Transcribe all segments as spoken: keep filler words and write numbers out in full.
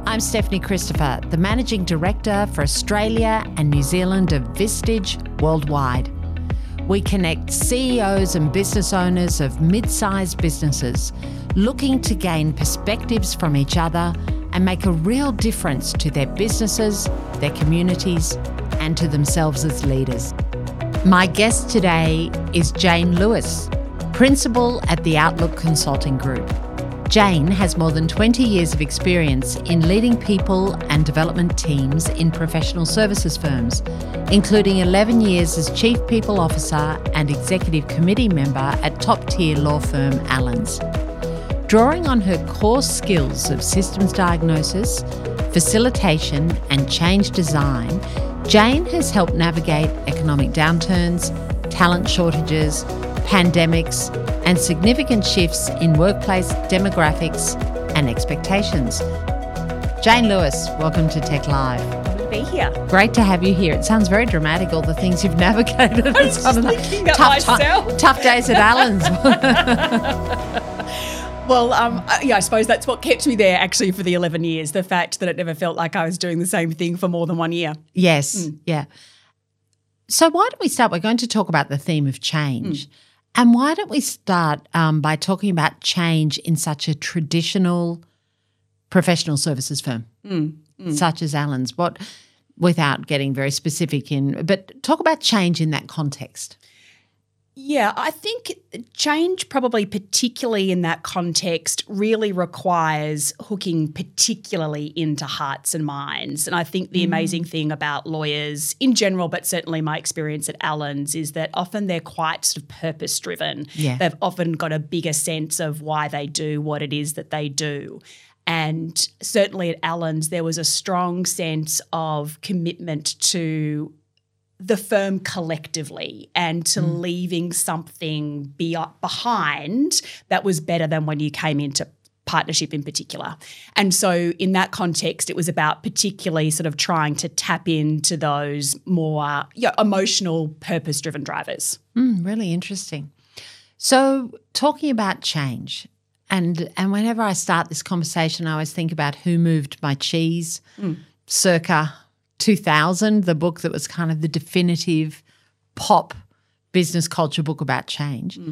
I'm Stephanie Christopher, the Managing Director for Australia and New Zealand of Vistage Worldwide. We connect C E Os and business owners of mid-sized businesses looking to gain perspectives from each other and make a real difference to their businesses, their communities, and to themselves as leaders. My guest today is Jane Lewis, Principal at the Outlook Consulting Group. Jane has more than twenty years of experience in leading people and development teams in professional services firms, including eleven years as Chief People Officer and Executive Committee member at top-tier law firm Allens. Drawing on her core skills of systems diagnosis, facilitation and change design, Jane has helped navigate economic downturns, talent shortages, pandemics, and significant shifts in workplace demographics and expectations. Jane Lewis, welcome to Tech Live. Good to be here. Great to have you here. It sounds very dramatic, all the things you've navigated. I was just thinking that tough, myself. T- tough days at Allens. Well, um, yeah, I suppose that's what kept me there actually for the eleven years, the fact that it never felt like I was doing the same thing for more than one year. Yes, Mm. yeah. So why don't we start? We're going to talk about the theme of change. Mm. And why don't we start um, by talking about change in such a traditional professional services firm, Mm. Mm. such as Allens? What, without getting very specific in, but talk about change in that context. Yeah, I think change probably particularly in that context really requires hooking particularly into hearts and minds. And I think the mm. amazing thing about lawyers in general, but certainly my experience at Allens, is that often they're quite sort of purpose-driven. Yeah. They've often got a bigger sense of why they do what it is that they do. And certainly at Allens, there was a strong sense of commitment to the firm collectively and to mm. leaving something be- behind that was better than when you came into partnership in particular. And so in that context, it was about particularly sort of trying to tap into those more you know, emotional, purpose-driven drivers. Mm, really interesting. So talking about change, and, and whenever I start this conversation, I always think about Who Moved My Cheese, mm. circa two thousand, the book that was kind of the definitive pop business culture book about change. Mm.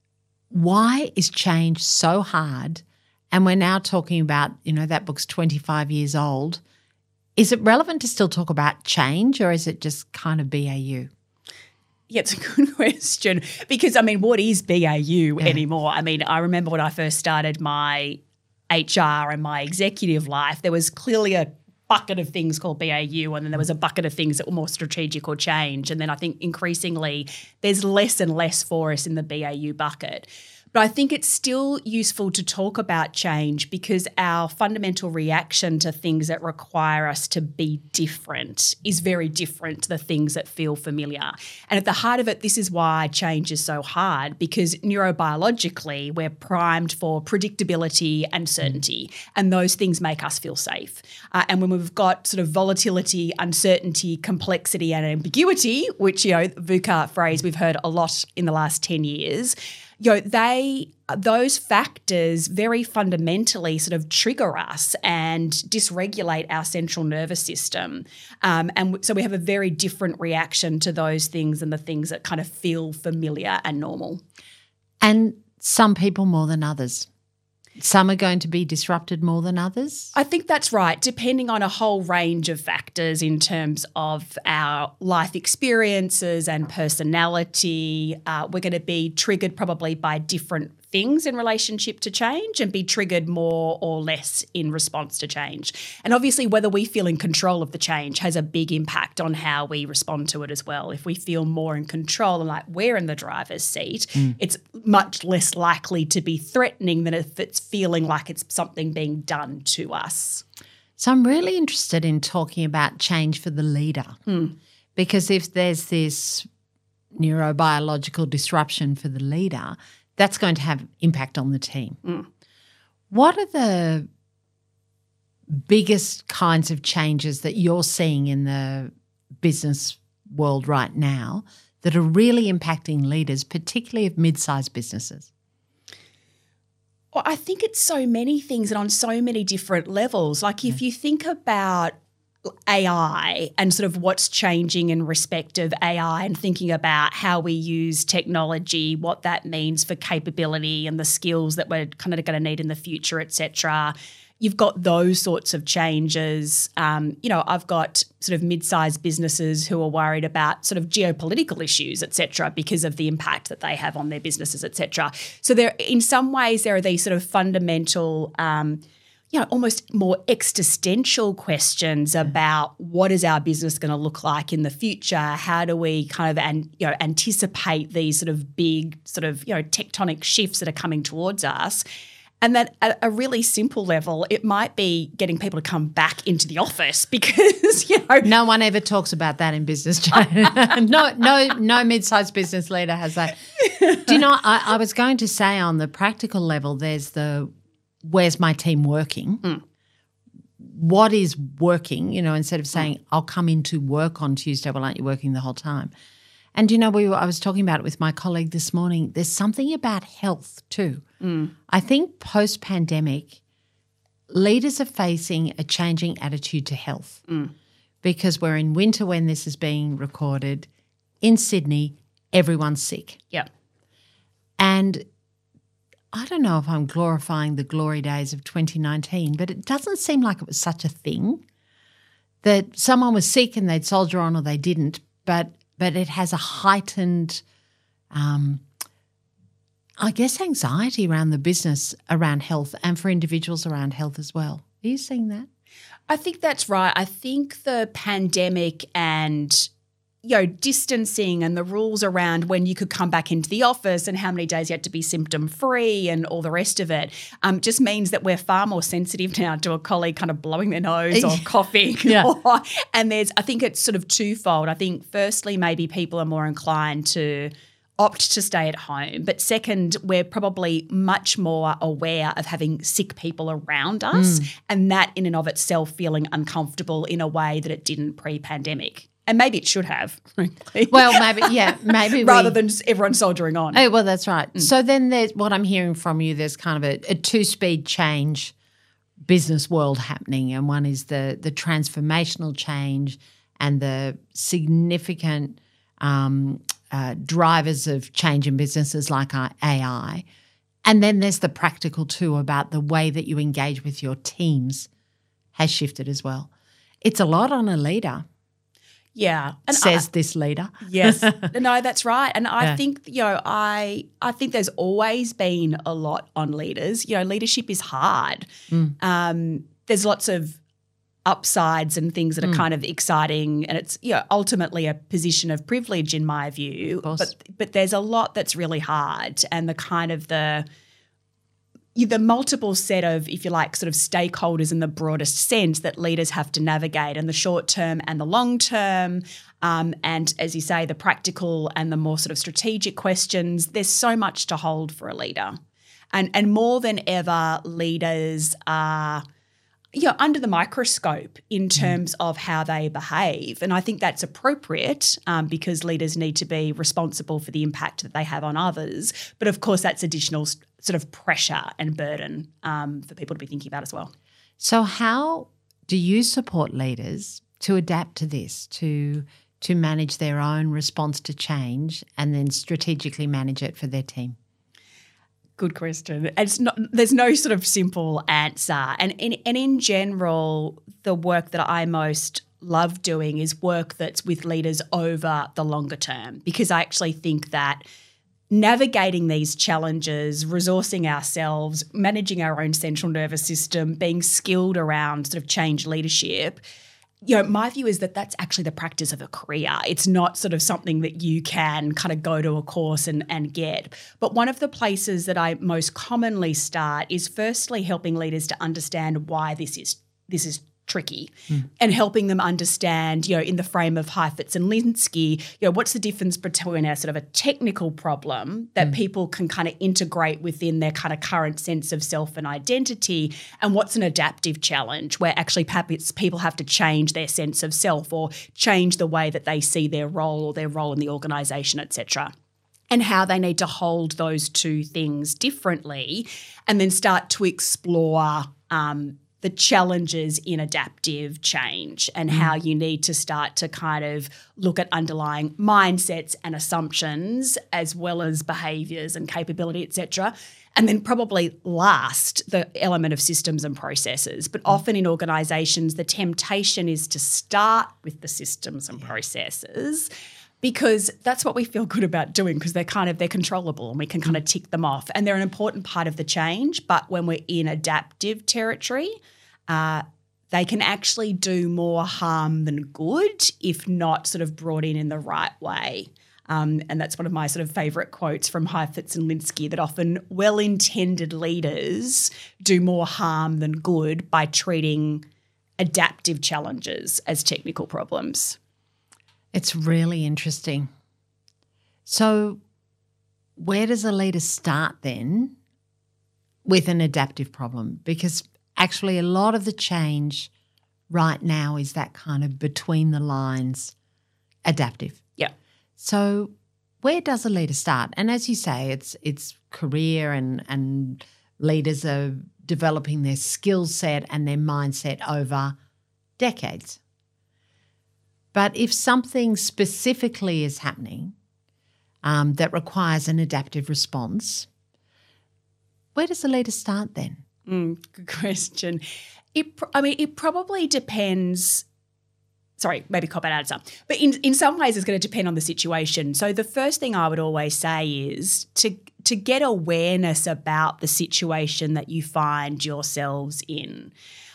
Why is change so hard? And we're now talking about, you know, that book's twenty-five years old. Is it relevant to still talk about change, or is it just kind of B A U? Yeah, it's a good question because, I mean, what is B A U yeah. anymore? I mean, I remember when I first started my H R and my executive life, there was clearly a bucket of things called B A U, and then there was a bucket of things that were more strategic or change. And then I think increasingly there's less and less for us in the B A U bucket. But I think it's still useful to talk about change because our fundamental reaction to things that require us to be different is very different to the things that feel familiar. And at the heart of it, this is why change is so hard, because neurobiologically we're primed for predictability and certainty, and those things make us feel safe. Uh, and when we've got sort of volatility, uncertainty, complexity and ambiguity, which, you know, VUCA phrase we've heard a lot in the last ten years, you know, they those factors very fundamentally sort of trigger us and dysregulate our central nervous system. Um, and so we have a very different reaction to those things than the things that kind of feel familiar and normal. And some people more than others. Some are going to be disrupted more than others? I think that's right, depending on a whole range of factors in terms of our life experiences and personality. Uh, we're going to be triggered probably by different things in relationship to change and be triggered more or less in response to change. And obviously whether we feel in control of the change has a big impact on how we respond to it as well. If we feel more in control and like we're in the driver's seat, mm. it's much less likely to be threatening than if it's feeling like it's something being done to us. So I'm really interested in talking about change for the leader mm. because if there's this neurobiological disruption for the leader, that's going to have impact on the team. Mm. What are the biggest kinds of changes that you're seeing in the business world right now that are really impacting leaders, particularly of mid-sized businesses? Well, I think it's so many things and on so many different levels. Like if you think about A I and sort of what's changing in respect of A I and thinking about how we use technology, what that means for capability and the skills that we're kind of going to need in the future, et cetera. You've got those sorts of changes. Um, you know, I've got sort of mid-sized businesses who are worried about sort of geopolitical issues, et cetera, because of the impact that they have on their businesses, et cetera. So there, in some ways, there are these sort of fundamental, um, you know, almost more existential questions about what is our business going to look like in the future? How do we kind of, an, you know, anticipate these sort of big sort of, you know, tectonic shifts that are coming towards us? And then at a really simple level, it might be getting people to come back into the office because, you know. No one ever talks about that in business, Jane. no, no, no mid-sized business leader has that. Do you know, I, I was going to say on the practical level, there's the where's my team working? Mm. What is working, you know, instead of saying, mm. I'll come into work on Tuesday, well, aren't you working the whole time? And, you know, we were, I was talking about it with my colleague this morning. There's something about health too. Mm. I think post-pandemic, leaders are facing a changing attitude to health mm. because we're in winter when this is being recorded. In Sydney, everyone's sick. Yeah. And I don't know if I'm glorifying the glory days of twenty nineteen, but it doesn't seem like it was such a thing that someone was sick and they'd soldier on or they didn't, but but it has a heightened, um, I guess, anxiety around the business, around health, and for individuals around health as well. Are you seeing that? I think that's right. I think the pandemic and, you know, distancing and the rules around when you could come back into the office and how many days you had to be symptom-free and all the rest of it um, just means that we're far more sensitive now to a colleague kind of blowing their nose or coughing. Yeah. Or, and there's, I think it's sort of twofold. I think firstly maybe people are more inclined to opt to stay at home. But second, we're probably much more aware of having sick people around us mm. and that in and of itself feeling uncomfortable in a way that it didn't pre-pandemic. And maybe it should have, frankly. Well, maybe, yeah, maybe rather we, than just everyone soldiering on. Oh, well, that's right. Mm. So then there's what I'm hearing from you, there's kind of a, a two-speed change business world happening, and one is the the transformational change and the significant um, uh, drivers of change in businesses like our A I. And then there's the practical too about the way that you engage with your teams has shifted as well. It's a lot on a leader. Yeah. And says I, this leader. Yes. No, that's right. And I yeah. think, you know, I I think there's always been a lot on leaders. You know, leadership is hard. Mm. Um, there's lots of upsides and things that are mm. kind of exciting, and it's, you know, ultimately a position of privilege in my view. But but there's a lot that's really hard, and the kind of the the multiple set of, if you like, sort of stakeholders in the broadest sense that leaders have to navigate, and the short term and the long term, um, and as you say, the practical and the more sort of strategic questions. There's so much to hold for a leader, and and more than ever, leaders are, you know, under the microscope in terms mm. of how they behave. And I think that's appropriate um, because leaders need to be responsible for the impact that they have on others. But of course, that's additional st- sort of pressure and burden um, for people to be thinking about as well. So how do you support leaders to adapt to this, to to manage their own response to change and then strategically manage it for their team? Good question. It's not, there's no sort of simple answer. And in, and in general, the work that I most love doing is work that's with leaders over the longer term, because I actually think that navigating these challenges, resourcing ourselves, managing our own central nervous system, being skilled around sort of change leadership, you know, my view is that that's actually the practice of a career. It's not sort of something that you can kind of go to a course and, and get. But one of the places that I most commonly start is firstly helping leaders to understand why this is this is tricky mm. and helping them understand, you know, in the frame of Heifetz and Linsky, you know, what's the difference between a sort of a technical problem that mm. people can kind of integrate within their kind of current sense of self and identity, and what's an adaptive challenge where actually perhaps people have to change their sense of self or change the way that they see their role or their role in the organisation, et cetera. and how they need to hold those two things differently, and then start to explore um, the challenges in adaptive change and mm. how you need to start to kind of look at underlying mindsets and assumptions as well as behaviours and capability, et cetera. And then probably last, the element of systems and processes. But mm. often in organisations, the temptation is to start with the systems and yeah. processes, because that's what we feel good about doing, because they're kind of, they're controllable and we can kind of tick them off, and they're an important part of the change. But when we're in adaptive territory, uh, they can actually do more harm than good if not sort of brought in in the right way. Um, and that's one of my sort of favourite quotes from Heifetz and Linsky, that often well-intended leaders do more harm than good by treating adaptive challenges as technical problems. It's really interesting. So where does a leader start then with an adaptive problem? Because actually a lot of the change right now is that kind of between the lines adaptive. Yeah. So where does a leader start? And as you say, it's it's career and, and leaders are developing their skill set and their mindset over decades. But if something specifically is happening um, that requires an adaptive response, where does the leader start then? Mm, good question. It, I mean, it probably depends. Sorry, maybe cop out answer. But in, in some ways it's going to depend on the situation. So the first thing I would always say is to to get awareness about the situation that you find yourselves in.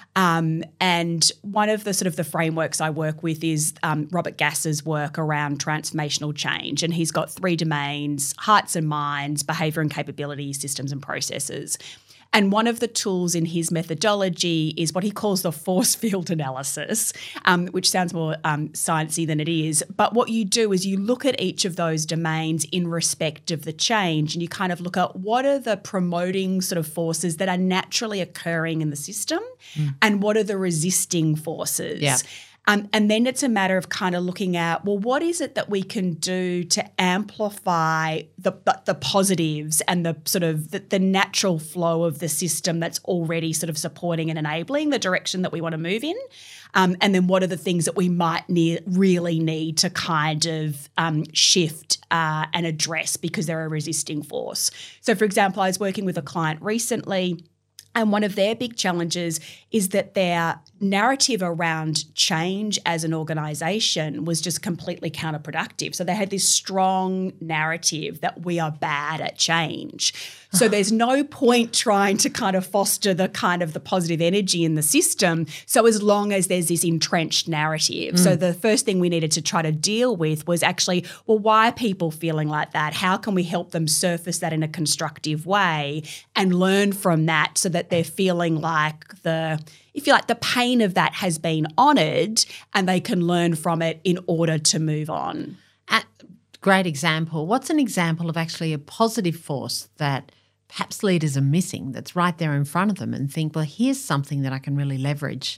Um, and one of the sort of the frameworks I work with is um, Robert Gass's work around transformational change. And he's got three domains: hearts and minds, behaviour and capability, systems and processes. And one of the tools in his methodology is what he calls the force field analysis, um, which sounds more um, sciencey than it is. But what you do is you look at each of those domains in respect of the change, and you kind of look at what are the promoting sort of forces that are naturally occurring in the system mm. and what are the resisting forces. Yeah. Um, and then it's a matter of kind of looking at, well, what is it that we can do to amplify the the, the positives and the sort of the, the natural flow of the system that's already sort of supporting and enabling the direction that we want to move in? Um, and then what are the things that we might ne- really need to kind of um, shift uh, and address because they're a resisting force? So, for example, I was working with a client recently, and one of their big challenges is that their narrative around change as an organisation was just completely counterproductive. So they had this strong narrative that we are bad at change. So there's no point trying to kind of foster the kind of the positive energy in the system, so as long as there's this entrenched narrative. Mm. So the first thing we needed to try to deal with was actually, well, why are people feeling like that? How can we help them surface that in a constructive way and learn from that so that they're feeling like the, if you like, the pain of that has been honoured and they can learn from it in order to move on. Uh, great example. What's an example of actually a positive force that perhaps leaders are missing that's right there in front of them and think, well, here's something that I can really leverage?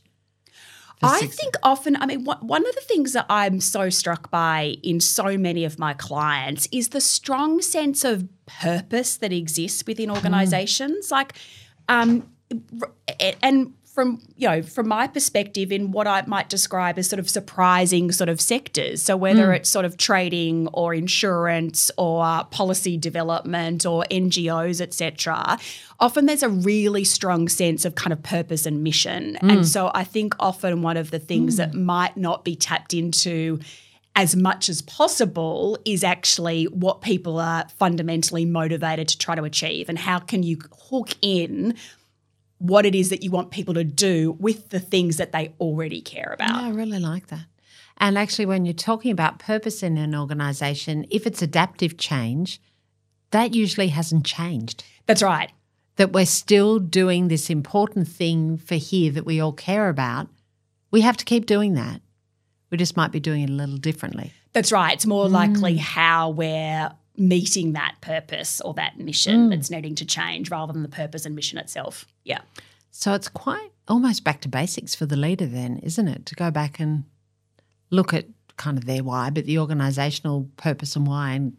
I success. think often, I mean, one of the things that I'm so struck by in so many of my clients is the strong sense of purpose that exists within organisations. Mm. Like, um, and from, you know, from my perspective in what I might describe as sort of surprising sort of sectors. So whether mm. it's sort of trading or insurance or policy development or N G Os, et cetera, often there's a really strong sense of kind of purpose and mission. Mm. And so I think often one of the things mm. that might not be tapped into as much as possible is actually what people are fundamentally motivated to try to achieve, and how can you hook in what it is that you want people to do with the things that they already care about. Yeah, I really like that. And actually, when you're talking about purpose in an organisation, if it's adaptive change, that usually hasn't changed. That's right. That we're still doing this important thing for here that we all care about. We have to keep doing that. We just might be doing it a little differently. That's right. It's more mm. likely how we're meeting that purpose or that mission mm. that's needing to change rather than the purpose and mission itself. Yeah. So it's quite almost back to basics for the leader then, isn't it? To go back and look at kind of their why, but the organisational purpose and why, and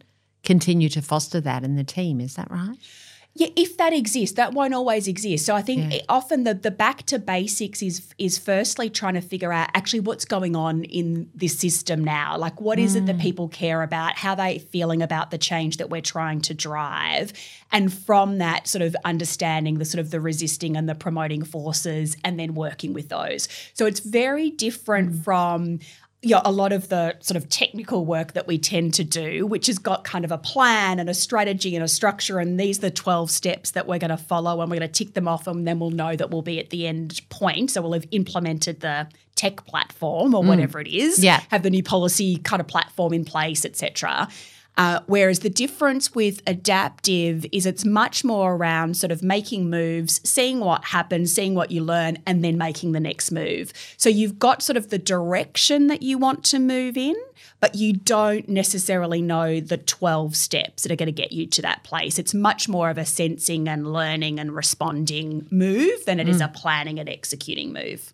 continue to foster that in the team. Is that right? Yeah, if that exists, that won't always exist. So I think Yeah. often the the back to basics is is firstly trying to figure out actually what's going on in this system now. Like what is it that people care about? How they feeling about the change that we're trying to drive? And from that sort of understanding the sort of the resisting and the promoting forces and then working with those. So it's very different from you know, a lot of the sort of technical work that we tend to do, which has got kind of a plan and a strategy and a structure, and these are the twelve steps that we're going to follow, and we're going to tick them off, and then we'll know that we'll be at the end point. So we'll have implemented the tech platform or whatever it is, Yeah. have the new policy kind of platform in place, et cetera. Uh, whereas the difference with adaptive is it's much more around sort of making moves, seeing what happens, seeing what you learn, and then making the next move. So you've got sort of the direction that you want to move in, but you don't necessarily know the twelve steps that are going to get you to that place. It's much more of a sensing and learning and responding move than it is a planning and executing move.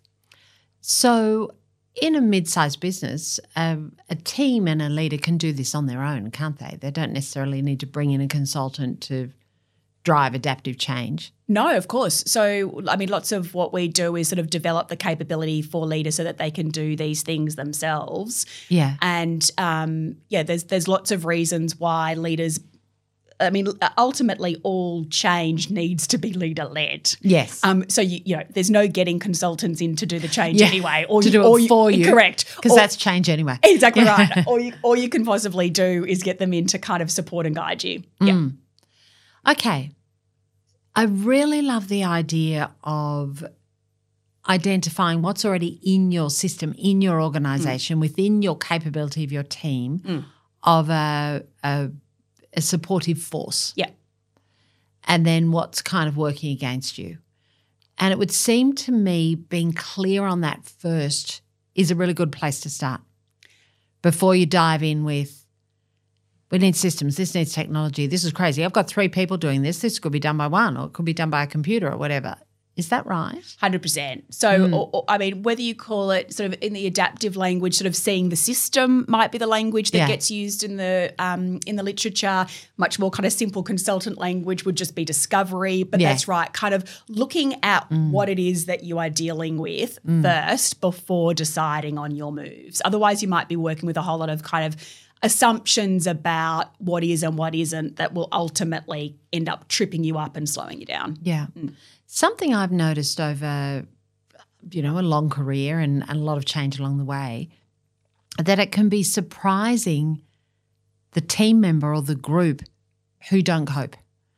So in a mid-sized business, um, a team and a leader can do this on their own, can't they? They don't necessarily need to bring in a consultant to drive adaptive change. No, of course. So, I mean, lots of what we do is sort of develop the capability for leaders so that they can do these things themselves. Yeah. And, um, yeah, there's there's lots of reasons why leaders – I mean, ultimately all change needs to be leader-led. Yes. Um, so, you, you know, there's no getting consultants in to do the change Yeah, anyway. Or to you, do it or you, for you. Correct. Because Or- that's change anyway. Exactly right. All you, all you can possibly do is get them in to kind of support and guide you. Yeah. Okay. I really love the idea of identifying what's already in your system, in your organisation, within your capability of your team of a, a a supportive force. Yeah. And then what's kind of working against you. And it would seem to me being clear on that first is a really good place to start before you dive in with, we need systems, this needs technology, this is crazy. I've got three people doing this. This could be done by one or it could be done by a computer or whatever. Is that right? one hundred percent. So, or, or, I mean, whether you call it sort of in the adaptive language, sort of seeing the system might be the language that Yeah. gets used in the um, in the literature. Much more kind of simple consultant language would just be discovery. But Yeah. that's right, kind of looking at what it is that you are dealing with first before deciding on your moves. Otherwise, you might be working with a whole lot of kind of assumptions about what is and what isn't that will ultimately end up tripping you up and slowing you down. Yeah. Something I've noticed over, you know, a long career and, and a lot of change along the way, that it can be surprising the team member or the group who don't cope.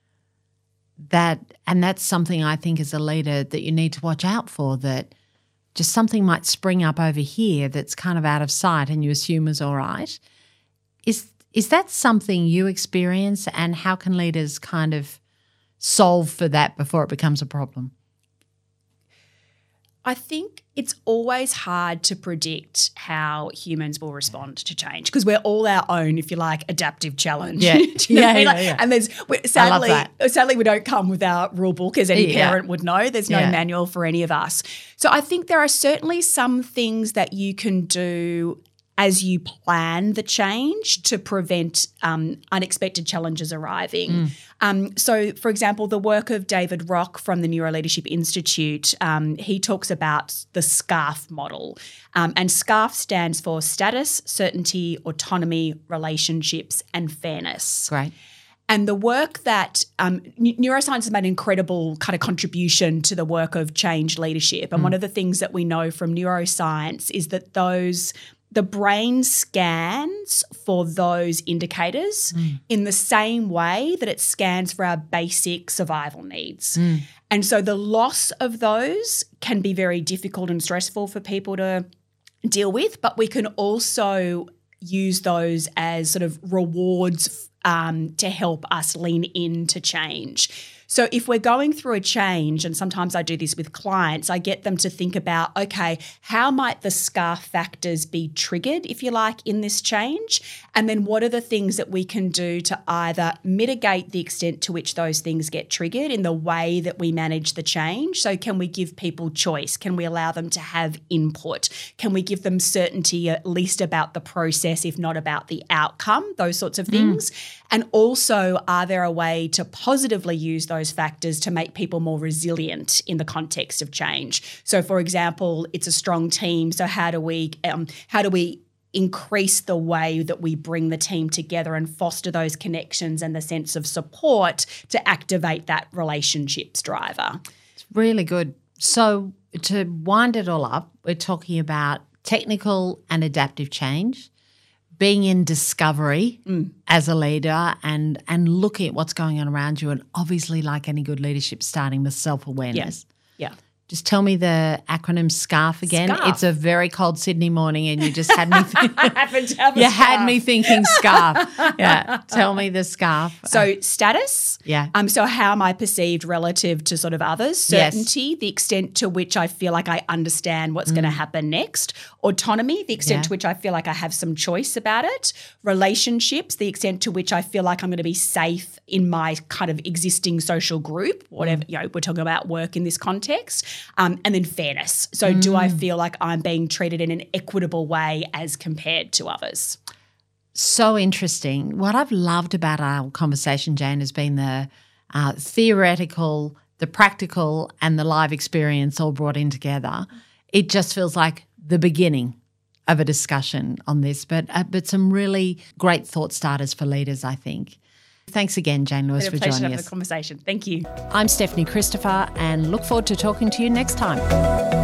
That and that's something I think as a leader that you need to watch out for, that just something might spring up over here that's kind of out of sight and you assume is all right. Is is that something you experience, and how can leaders kind of solve for that before it becomes a problem? I think it's always hard to predict how humans will respond to change because we're all our own, if you like, adaptive challenge. Yeah. Do you know Yeah, what I mean? yeah, Like, yeah. And there's we- I love sadly, that. sadly we don't come with our rule book, as any Yeah. parent would know. There's no Yeah. manual for any of us. So I think there are certainly some things that you can do as you plan the change to prevent um, unexpected challenges arriving. Um, so, for example, the work of David Rock from the Neuro Leadership Institute, um, he talks about the SCARF model. Um, and SCARF stands for Status, Certainty, Autonomy, Relationships, and Fairness. Great. And the work that um, n- neuroscience has made an incredible kind of contribution to the work of change leadership. And one of the things that we know from neuroscience is that those the brain scans for those indicators in the same way that it scans for our basic survival needs. And so the loss of those can be very difficult and stressful for people to deal with, but we can also use those as sort of rewards um, to help us lean into change. So if we're going through a change, and sometimes I do this with clients, I get them to think about, okay, how might the scarf factors be triggered, if you like, in this change? And then what are the things that we can do to either mitigate the extent to which those things get triggered in the way that we manage the change? So can we give people choice? Can we allow them to have input? Can we give them certainty at least about the process, if not about the outcome, those sorts of things? Mm. And also, are there a way to positively use those factors to make people more resilient in the context of change? So, for example, it's a strong team. So how do we um, how do we increase the way that we bring the team together and foster those connections and the sense of support to activate that relationships driver? It's really good. So to wind it all up, we're talking about technical and adaptive change, being in discovery mm. as a leader and and looking at what's going on around you, and obviously, like any good leadership, starting with self-awareness. Yeah. yeah. Just tell me the acronym SCARF again. Scarf. It's a very cold Sydney morning and you just had me th- I haven't tell You scarf. had me thinking scarf. Yeah. Tell me the scarf. So status. Yeah. Um, so how am I perceived relative to sort of others? Certainty, yes. The extent to which I feel like I understand what's mm. going to happen next. Autonomy, the extent yeah. to which I feel like I have some choice about it. Relationships, the extent to which I feel like I'm going to be safe in my kind of existing social group, whatever, you know, we're talking about work in this context. Um, and then fairness. So mm. do I feel like I'm being treated in an equitable way as compared to others? So interesting. What I've loved about our conversation, Jane, has been the uh, theoretical, the practical and the live experience all brought in together. It just feels like the beginning of a discussion on this, but uh, but some really great thought starters for leaders, I think. Thanks again, Jane Lewis, for joining us. It's a pleasure to have the conversation. Thank you. I'm Stephanie Christopher and look forward to talking to you next time.